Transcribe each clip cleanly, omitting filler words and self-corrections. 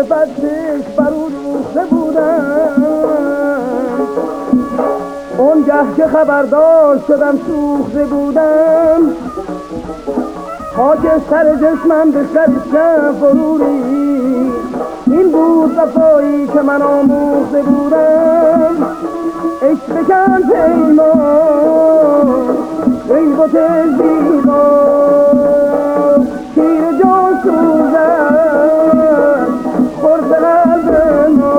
فتش برو دوخته بودم، اونگه که خبردار شدم سوخته بودم، خاک سر جسمم به سر شم فرو ریخت. این بود وفایی که من آموخته بودم. عشق بکن پیمان ای بت زیبا، تیر جان سوزد خورد قلب ما.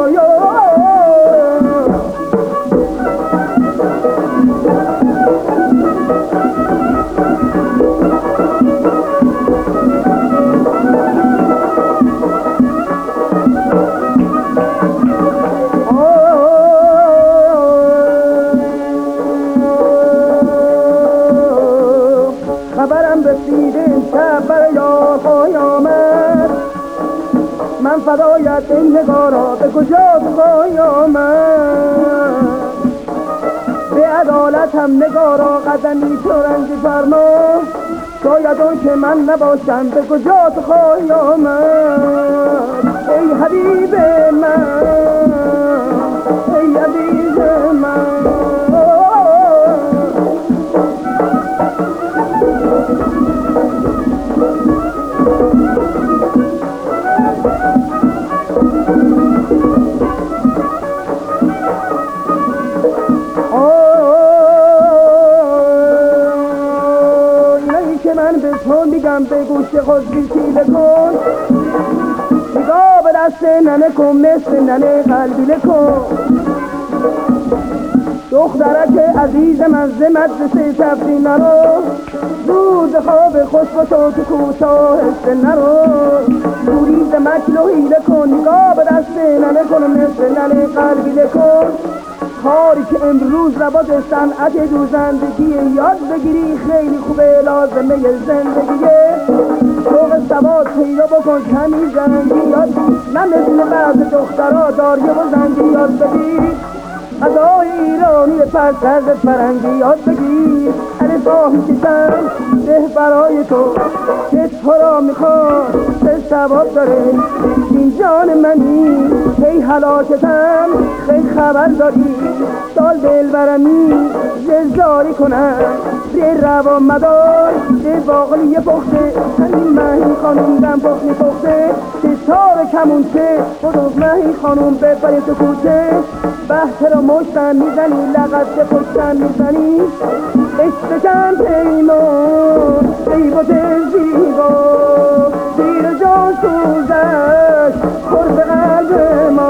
خبرم رسید امشب بر یارهای آمد، من فدایت این نگارا به کجا بخوای آمد. به عدالت هم نگارا قدمی تو رنج فرما، شاید اون که من نباشم به کجا بخوای آمد. ای حبیب من ای عزیز من، من به تو میگم به گوش خود بیشیله کن، نگاه به دست ننه کن مثل ننه قلبیله کن. دخترک عزیز من ز مدرسه تفری نرو، روز خواب خوش با تو کوتاه هسته نرو. دوری ز مکر و حیله کن، نگاه به دست ننه کن مثل ننه قلبیله کن. کاری که امروز رواد صنعت دوزندگی، یاد بگیری خیلی خوبه لازمه زندگیه. شوق سواد پیدا بکن کمی زنگی یاد، نه مثل بعض دخترها داریه و زنگی یاد بگیر. غذای ایرانی پرسرد فرنگی یاد بگیر. الفا میکشم ده برای تو که تو را میخواد به ثواب داره. این جان منی هی حلاکتم خیلی خبر داری، سال دل برمی زلزاری کنم به روا مدار به باقلی پخته. همین مهی خانوم دم پخنی پخته، ستار کمونچه خودوز مهی خانوم ببری تو کوچه. بحث را مشتن میزنی لغت به پشتن میزنی، عشق کن پیمان ای بت زیبا، تیر جان سوزش خورد قلب ما.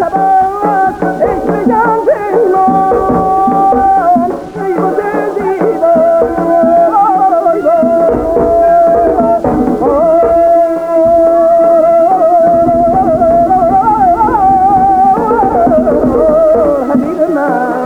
شبان عشق جان پیمان ای بوده دیدار حبیب من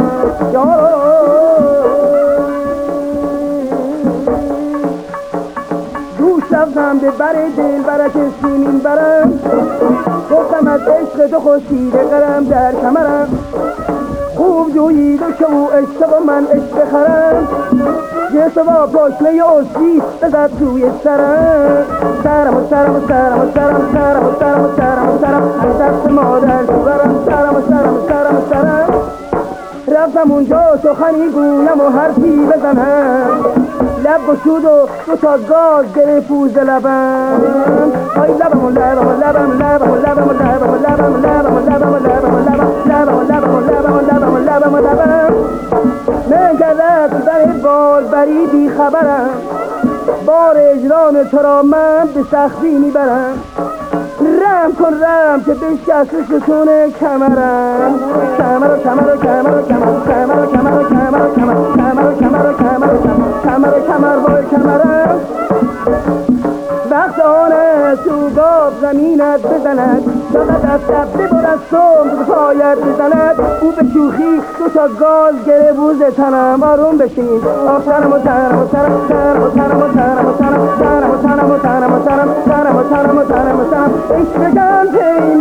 دوش رفتم به بر دل برک سیمین برم گفتم از عشق تو خورشید قرم در کمرم خوب جویید و شو عشق و من عشق بخرم جسم و پاشنه اصلی بزد توی سرم سرم و سرم و سرم و سرم سرم و سرم و سرم و سرم از دست مادر تو برم سرم و سرم و سرم و سرم رفتم اونجا سخنی گویم و حرفی بزنم لب گشود و دو تا گاز گره پوز لبم آی لبم و لبم و لبم و لبم و لبم و لبم و لبم و لبم و لبم و لبم و لبم لبم و لبم و لبم و لبم و لبم و لبم من گردت در بال بری بی خبرم بار اجرام تو را من به سختی میبرم رم کن رم که بشکست ستون کمرم کمر و کمر و کمر و کمر کمر و کمر و کمر و کمر کمر و کمر و کمر و کمر و کمر با کمرم وقت آن است تو گاب زمینت بزند شاید از شب ببرد صبح به پایت بزند او به شوخی دو تا گاز گره بوز تنم آروم بشین آخ تنم و تنم و تنم تنم و تنم و تنم و تنم تنم و تنم و تنم و تنم تنم و تنم و تنم و تنم عشق جان